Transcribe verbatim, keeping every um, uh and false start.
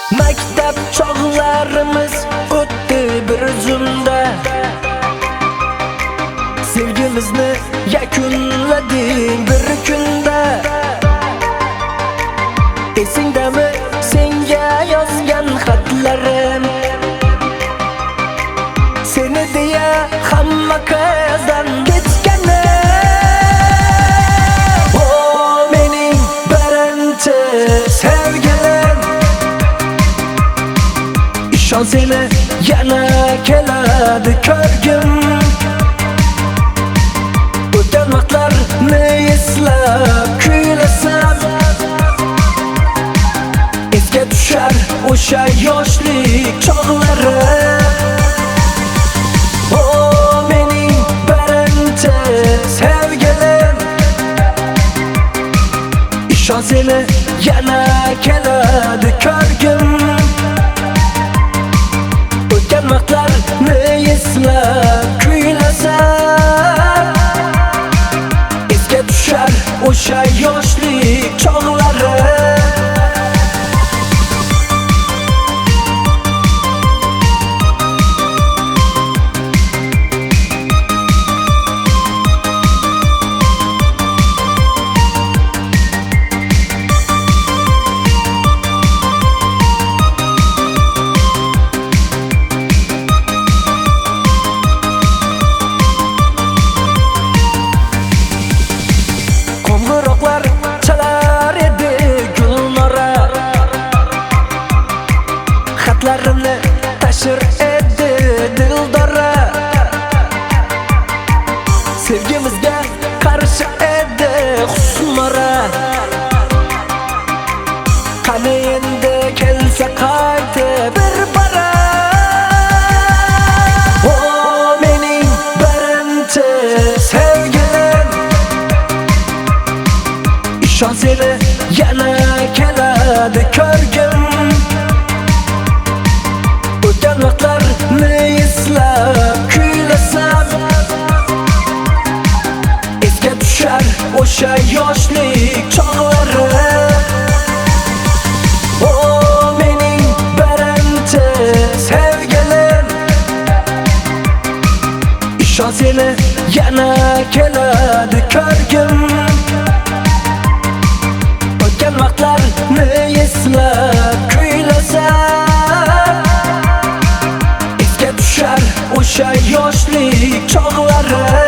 Maktab chog'larimiz o'tdi bir zumda. Sevgimizni yakunladik bir kunda. Esingdami senga yozgan xatlarim? Seni deya hamma qizdan kechgani. O mening birinchi sevgilim. İşon seni yana keladi ko'rgim. O'tgan vaqtlarni eslab kuylasam, esga tushar o'sha yoshlik chog'lari. O mening birinchi sevgilim. İşon seni yana keladi ko'rgim. O'tgan vaqtlarni eslab kuylasam, esga tushar o'sha yoshlik chog'lari. Qo'ng'iroqlar chalar edi Gulnora, xatlarimni tashir edi Dildora. Sevgimizga qarshi edi Husnora. Qani endi kelsa qaytib bir bara. O mening birinchi sevgilim. İşon seni yana keladi ko'rgim. O'tgan vaqtlarni eslab kuylasam, esga tushar o'sha yoshlik chog'lari. O mening birinchi sevgilim. İşon seni yana keladi ko'rgim. O'tgan vaqtlarni eslab kuylasam, esga tushar o'sha yoshlik chog'lari.